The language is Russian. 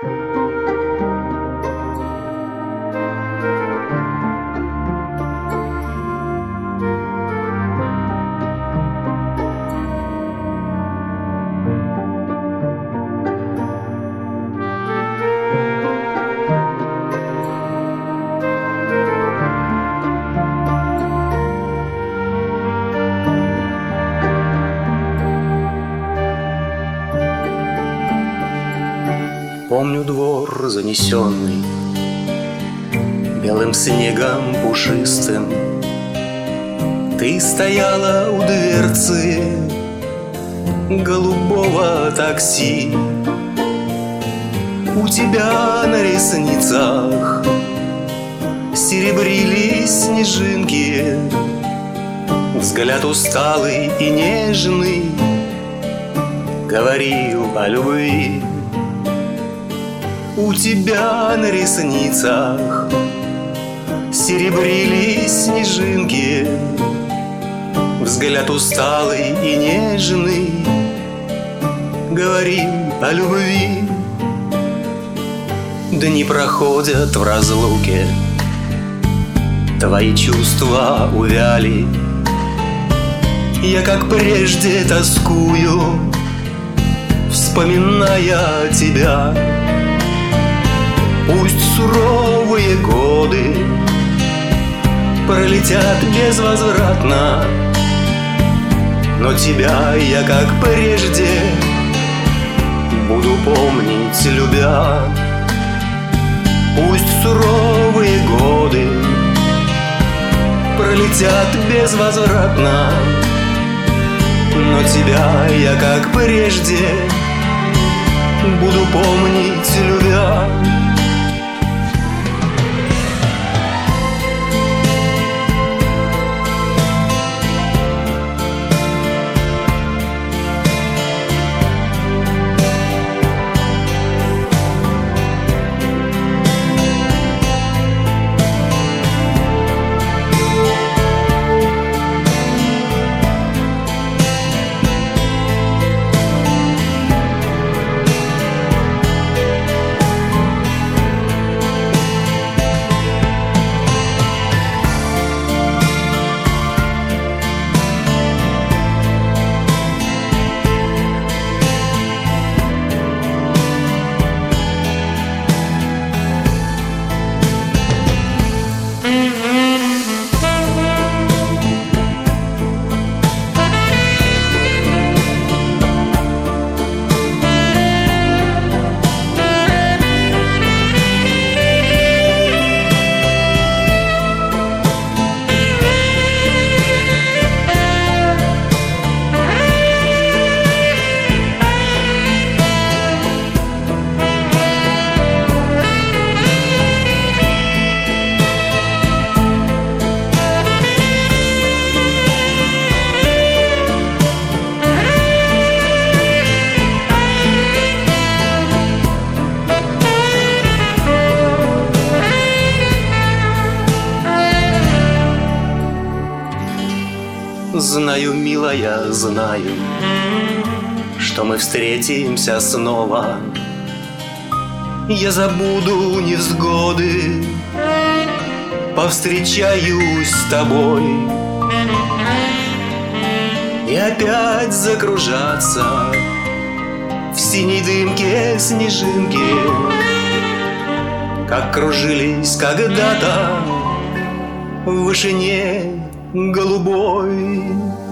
Помню двор занесенный белым снегом пушистым. Ты стояла у дверцы голубого такси. У тебя на ресницах серебрились снежинки. Взгляд усталый и нежный говорил о любви. У тебя на ресницах серебрились снежинки. Взгляд усталый и нежный говорил о любви. Дни проходят в разлуке, твои чувства увяли. Я, как прежде, тоскую, вспоминая тебя. Пусть суровые годы пролетят безвозвратно, но тебя я, как прежде, буду помнить, любя. Пусть суровые годы пролетят безвозвратно, но тебя я, как прежде, буду помнить, любя. Знаю, милая, знаю, что мы встретимся снова. Я забуду невзгоды, повстречаюсь с тобой. И опять закружатся в синей дымке снежинки, как кружились когда-то в вышине голубой.